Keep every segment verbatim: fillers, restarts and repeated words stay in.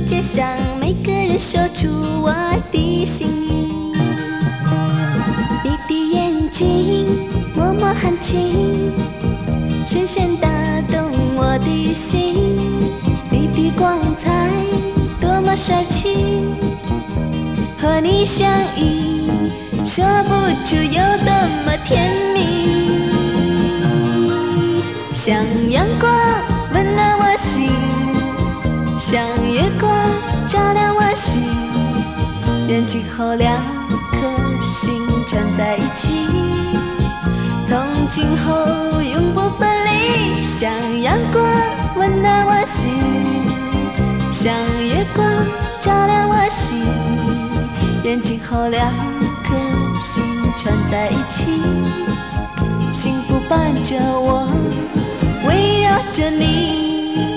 界上每个人说出我的心意。你的眼睛默默含情，深深打动我的心。你的光彩多么帅气，和你相遇说不出有多么甜蜜。像阳光温暖我心，像月光照亮我心，愿今后两颗心串在一起，从今后永不分离。像阳光温暖我心，像月光照亮我心，愿今后两颗心串在一起，幸福伴着我，围绕着你。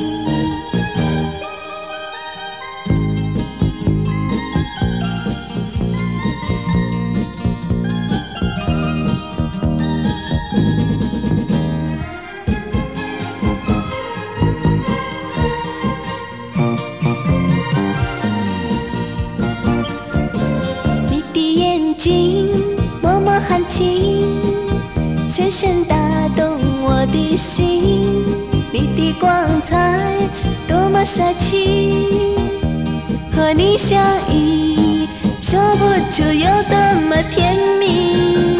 你的眼睛默默含情，深深打动我的心。你的光彩多么帅气，和你相遇说不出有多么甜蜜。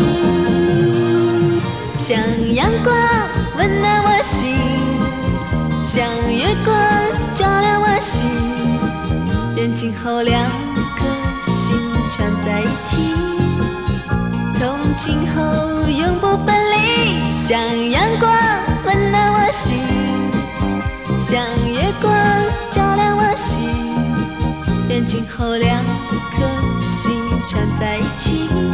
像阳光温暖我心，像月光照亮我心，愿今后两颗心串在一起，从今后永不分离。像阳光温暖我心，像月光照亮我心，愿今后两颗心串在一起。